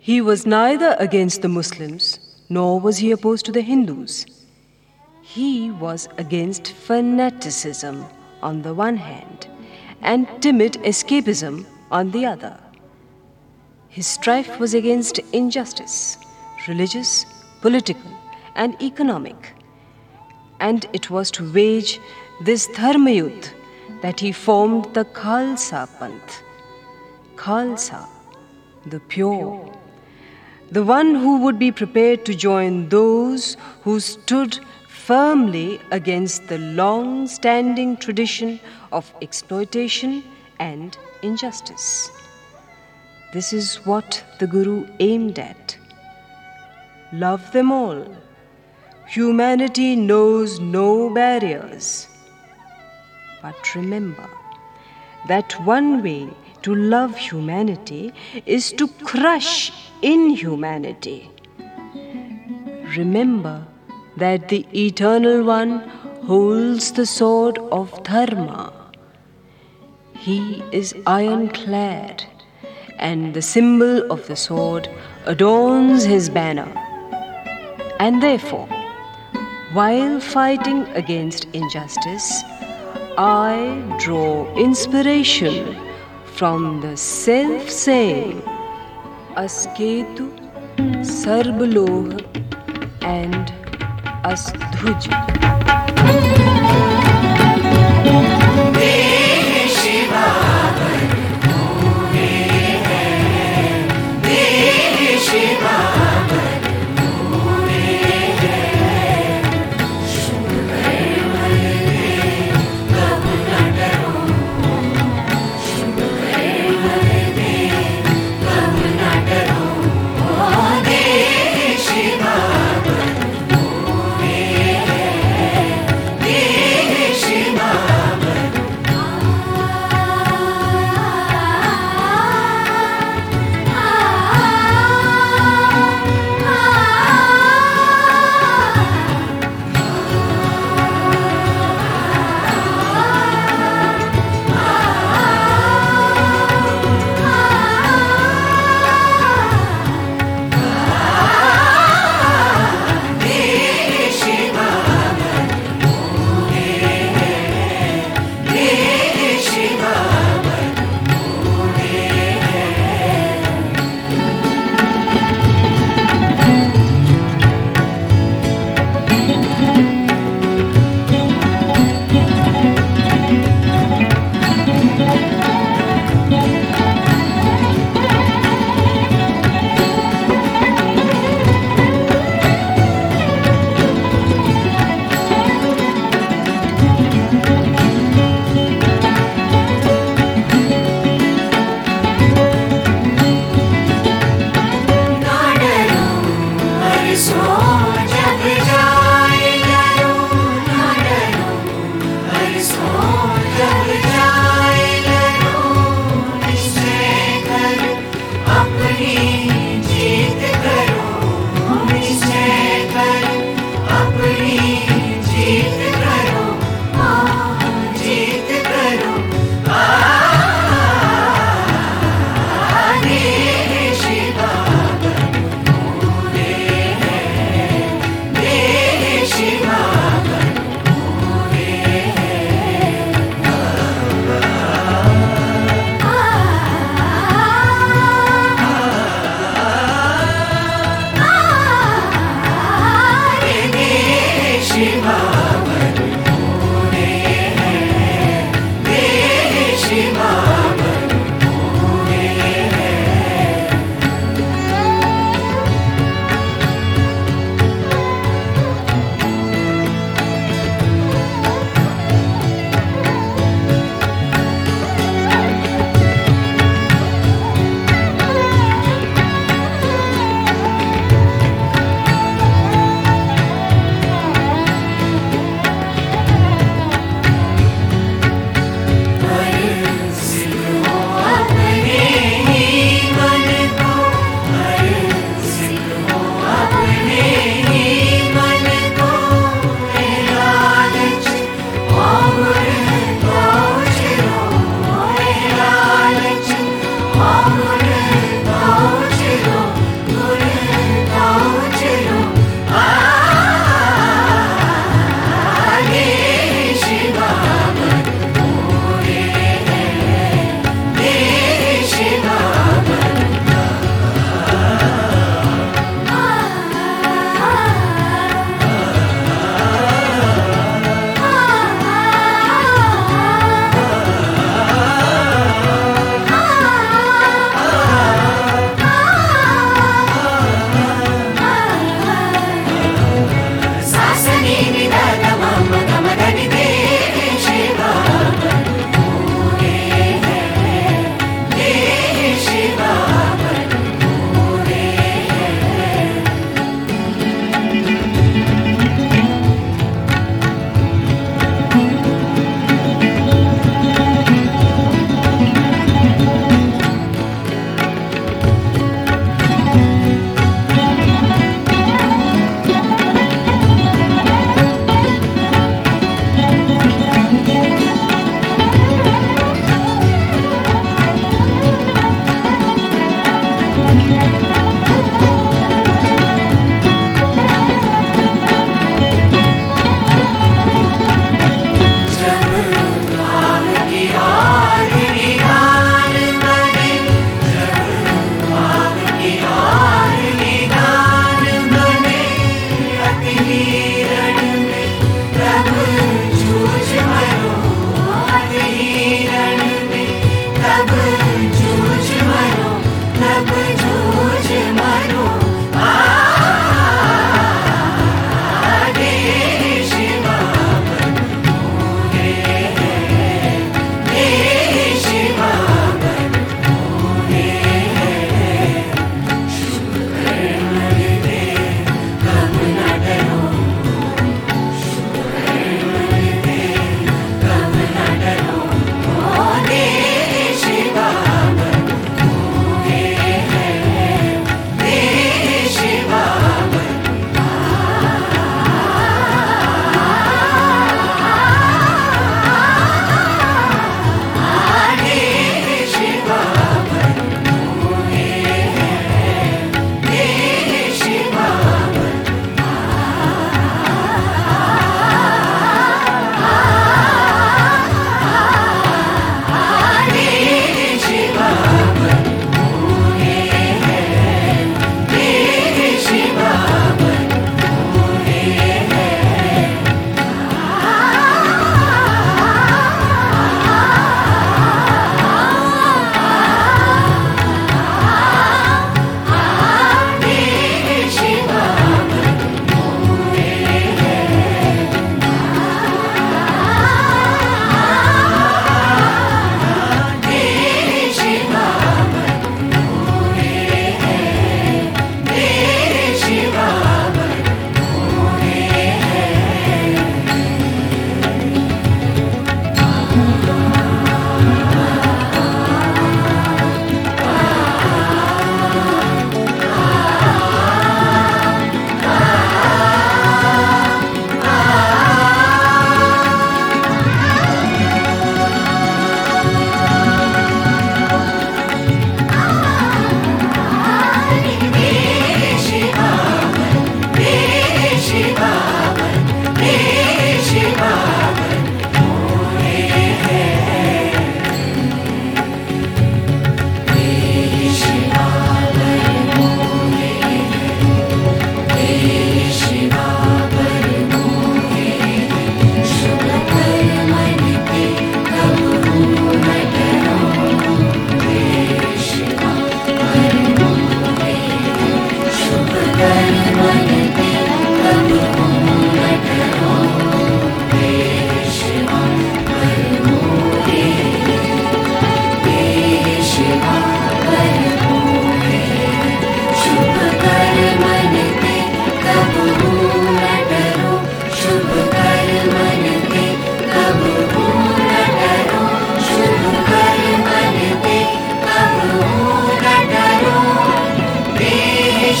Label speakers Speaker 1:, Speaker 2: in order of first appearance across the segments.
Speaker 1: He was neither against the Muslims nor was he opposed to the Hindus. He was against fanaticism on the one hand and timid escapism on the other. His strife was against injustice, religious, political, and economic. And it was to wage this Dharmayuddh that he formed the Khalsa Panth. Khalsa, the pure, the one who would be prepared to join those who stood firmly against the long-standing tradition of exploitation and injustice. This is what the Guru aimed at. Love them all. Humanity knows no barriers. But remember that one way to love humanity is to crush inhumanity. Remember that the Eternal One holds the sword of Dharma. He is ironclad, and the symbol of the sword adorns his banner. And therefore, while fighting against injustice, I draw inspiration from the self-same Asketu, Sarbalogh and Asdhuj.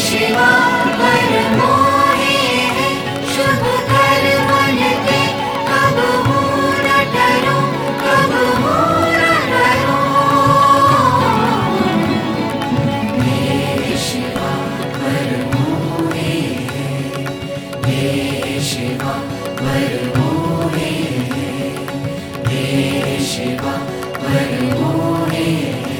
Speaker 2: Shiva पर मोहे है, शुभ कर्म के कबहू न डरो, कबहू न डरो। हे शिवा पर मोहे है, हे शिवा पर मोहे है, हे शिवा पर मोहे है।